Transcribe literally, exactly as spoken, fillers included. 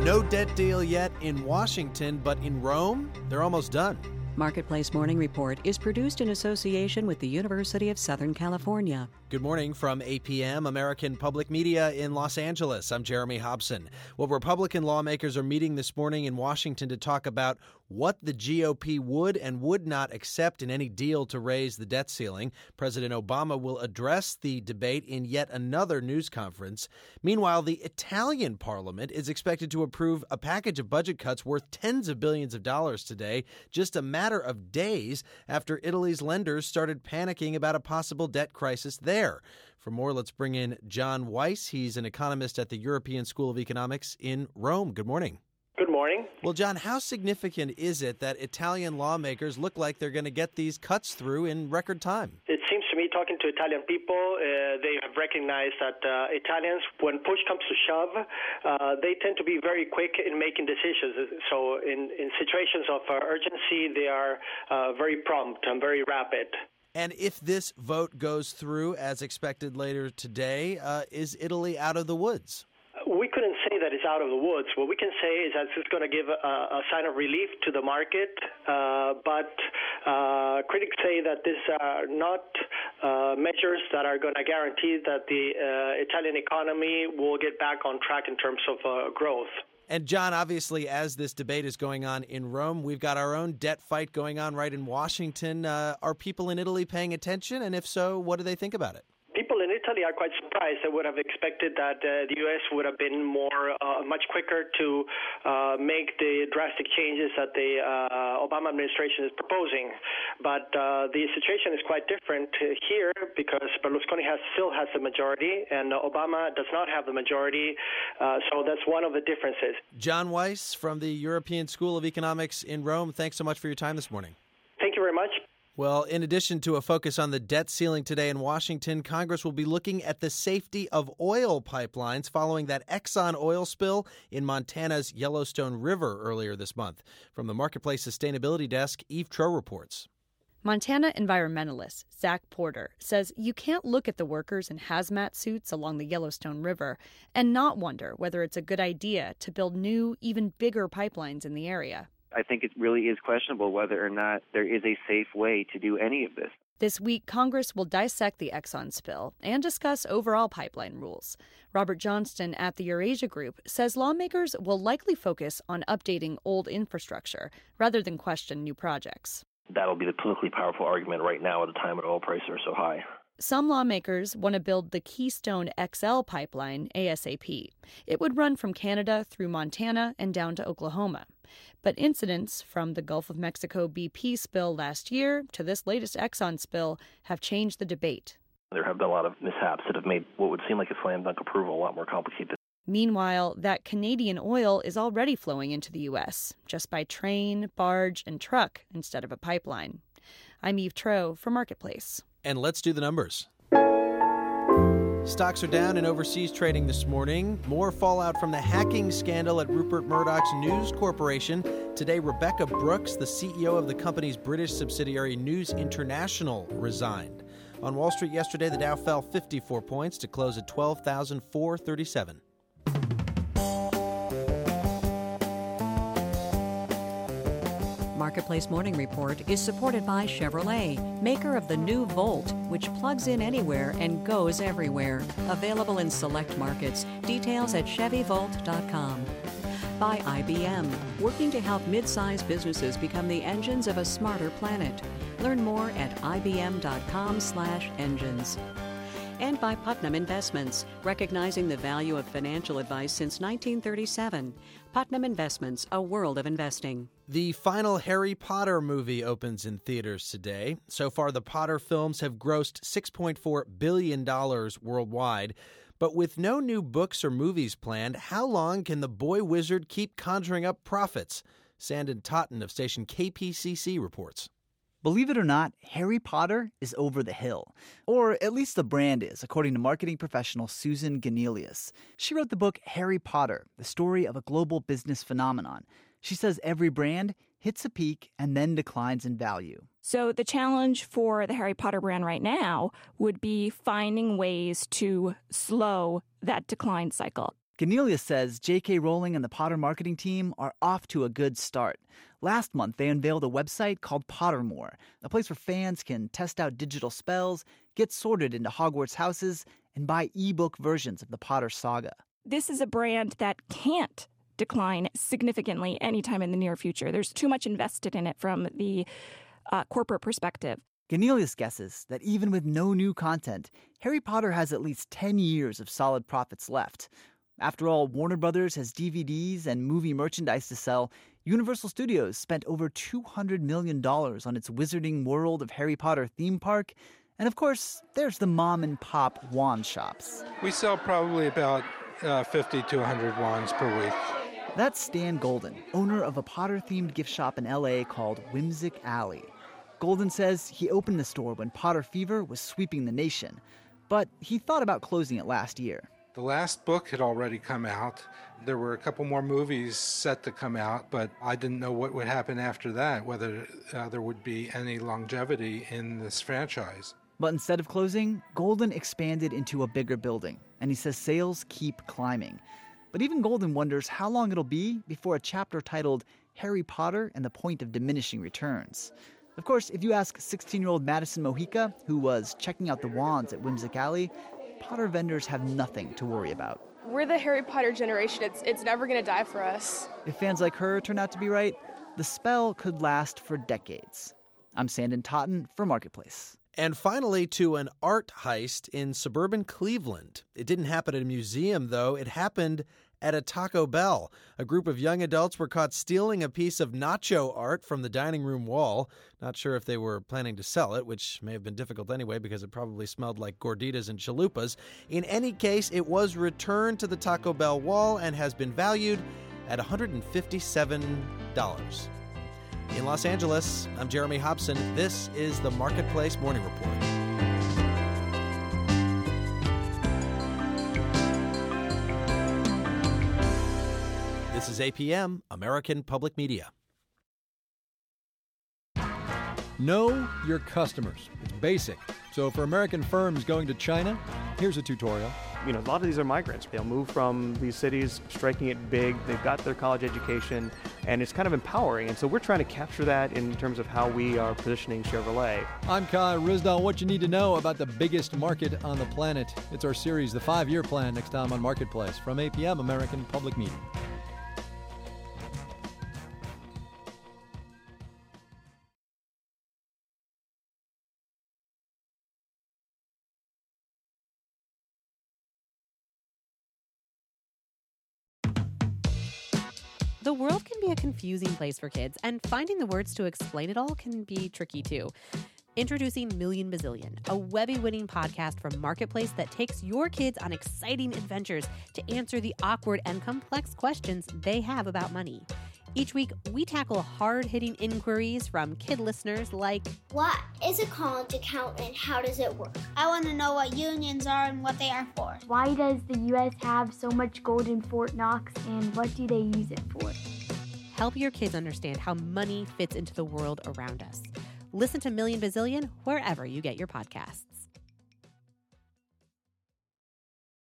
No debt deal yet in Washington, but in Rome, they're almost done. Marketplace Morning Report is produced in association with the University of Southern California. Good morning from eight p.m. American Public Media in Los Angeles. I'm Jeremy Hobson. Well, Republican lawmakers are meeting this morning in Washington to talk about what the G O P would and would not accept in any deal to raise the debt ceiling. President Obama will address the debate in yet another news conference. Meanwhile, the Italian parliament is expected to approve a package of budget cuts worth tens of billions of dollars today, just a matter of days after Italy's lenders started panicking about a possible debt crisis there. For more, let's bring in John Weiss. He's an economist at the European School of Economics in Rome. Good morning. Good morning. Well, John, how significant is it that Italian lawmakers look like they're going to get these cuts through in record time? It seems to me, talking to Italian people, uh, they have recognized that uh, Italians, when push comes to shove, uh, they tend to be very quick in making decisions. So in, in situations of uh, urgency, they are uh, very prompt and very rapid. And if this vote goes through as expected later today, uh, is Italy out of the woods? We couldn't say that it's out of the woods. What we can say is that it's going to give a, a sign of relief to the market, uh, but uh, critics say that these are not uh, measures that are going to guarantee that the uh, Italian economy will get back on track in terms of uh, growth. And John, obviously, as this debate is going on in Rome, we've got our own debt fight going on right in Washington. Uh, are people in Italy paying attention? And if so, what do they think about it? People in Italy are quite surprised. They would have expected that uh, the U S would have been more, uh, much quicker to uh, make the drastic changes that the uh, Obama administration is proposing. But uh, the situation is quite different here because Berlusconi has, still has the majority and Obama does not have the majority. Uh, so that's one of the differences. John Weiss from the European School of Economics in Rome, thanks so much for your time this morning. Thank you very much. Well, in addition to a focus on the debt ceiling today in Washington, Congress will be looking at the safety of oil pipelines following that Exxon oil spill in Montana's Yellowstone River earlier this month. From the Marketplace Sustainability Desk, Eve Troe reports. Montana environmentalist Zach Porter says you can't look at the workers in hazmat suits along the Yellowstone River and not wonder whether it's a good idea to build new, even bigger pipelines in the area. I think it really is questionable whether or not there is a safe way to do any of this. This week, Congress will dissect the Exxon spill and discuss overall pipeline rules. Robert Johnston at the Eurasia Group says lawmakers will likely focus on updating old infrastructure rather than question new projects. That'll be the politically powerful argument right now at a time when oil prices are so high. Some lawmakers want to build the Keystone X L pipeline ASAP. It would run from Canada through Montana and down to Oklahoma. But incidents from the Gulf of Mexico B P spill last year to this latest Exxon spill have changed the debate. There have been a lot of mishaps that have made what would seem like a slam dunk approval a lot more complicated. Meanwhile, that Canadian oil is already flowing into the U S, just by train, barge, and truck instead of a pipeline. I'm Eve Troe for Marketplace. And let's do the numbers. Stocks are down in overseas trading this morning. More fallout from the hacking scandal at Rupert Murdoch's News Corporation. Today, Rebecca Brooks, the C E O of the company's British subsidiary News International, resigned. On Wall Street yesterday, the Dow fell fifty-four points to close at twelve thousand four hundred thirty-seven. Marketplace Morning Report is supported by Chevrolet, maker of the new Volt, which plugs in anywhere and goes everywhere. Available in select markets. Details at Chevy Volt dot com. By I B M, working to help mid-sized businesses become the engines of a smarter planet. Learn more at I B M dot com slash engines. And by Putnam Investments, recognizing the value of financial advice since nineteen thirty-seven. Putnam Investments, a world of investing. The final Harry Potter movie opens in theaters today. So far, the Potter films have grossed six point four billion dollars worldwide. But with no new books or movies planned, how long can the boy wizard keep conjuring up profits? Sandon Totten of station K P C C reports. Believe it or not, Harry Potter is over the hill. Or at least the brand is, according to marketing professional Susan Ganelius. She wrote the book Harry Potter, the story of a global business phenomenon. She says every brand hits a peak and then declines in value. So the challenge for the Harry Potter brand right now would be finding ways to slow that decline cycle. Ganelius says J K. Rowling and the Potter marketing team are off to a good start. Last month, they unveiled a website called Pottermore, a place where fans can test out digital spells, get sorted into Hogwarts houses, and buy ebook versions of the Potter saga. This is a brand that can't decline significantly anytime in the near future. There's too much invested in it from the uh, corporate perspective. Ganelius guesses that even with no new content, Harry Potter has at least ten years of solid profits left. After all, Warner Brothers has D V Ds and movie merchandise to sell. Universal Studios spent over two hundred million dollars on its Wizarding World of Harry Potter theme park. And of course, there's the mom-and-pop wand shops. We sell probably about uh, fifty to one hundred wands per week. That's Stan Golden, owner of a Potter-themed gift shop in L A called Whimsic Alley. Golden says he opened the store when Potter fever was sweeping the nation, but he thought about closing it last year. The last book had already come out. There were a couple more movies set to come out, but I didn't know what would happen after that, whether uh, there would be any longevity in this franchise. But instead of closing, Golden expanded into a bigger building, and he says sales keep climbing. But even Golden wonders how long it'll be before a chapter titled Harry Potter and the Point of Diminishing returns. Of course, if you ask sixteen-year-old Madison Mojica, who was checking out the wands at Whimsic Alley, Potter vendors have nothing to worry about. We're the Harry Potter generation. It's it's never going to die for us. If fans like her turn out to be right, the spell could last for decades. I'm Sandon Totten for Marketplace. And finally, to an art heist in suburban Cleveland. It didn't happen at a museum, though. It happened at a Taco Bell. A group of young adults were caught stealing a piece of nacho art from the dining room wall. Not sure if they were planning to sell it, which may have been difficult anyway because it probably smelled like gorditas and chalupas. In any case, it was returned to the Taco Bell wall and has been valued at one hundred fifty-seven dollars. In Los Angeles, I'm Jeremy Hobson. This is the Marketplace Morning Report. This is A P M, American Public Media. Know your customers. It's basic. So for American firms going to China, here's a tutorial. You know, a lot of these are migrants. They'll move from these cities, striking it big. They've got their college education, and it's kind of empowering. And so we're trying to capture that in terms of how we are positioning Chevrolet. I'm Kai Rizdal. What you need to know about the biggest market on the planet. It's our series, The Five-Year Plan, next time on Marketplace from A P M, American Public Media. The world can be a confusing place for kids, and finding the words to explain it all can be tricky too. Introducing Million Bazillion, a Webby-winning podcast from Marketplace that takes your kids on exciting adventures to answer the awkward and complex questions they have about money. Each week, we tackle hard-hitting inquiries from kid listeners like, what is a college account and how does it work? I want to know what unions are and what they are for. Why does the U S have so much gold in Fort Knox and what do they use it for? Help your kids understand how money fits into the world around us. Listen to Million Bazillion wherever you get your podcasts.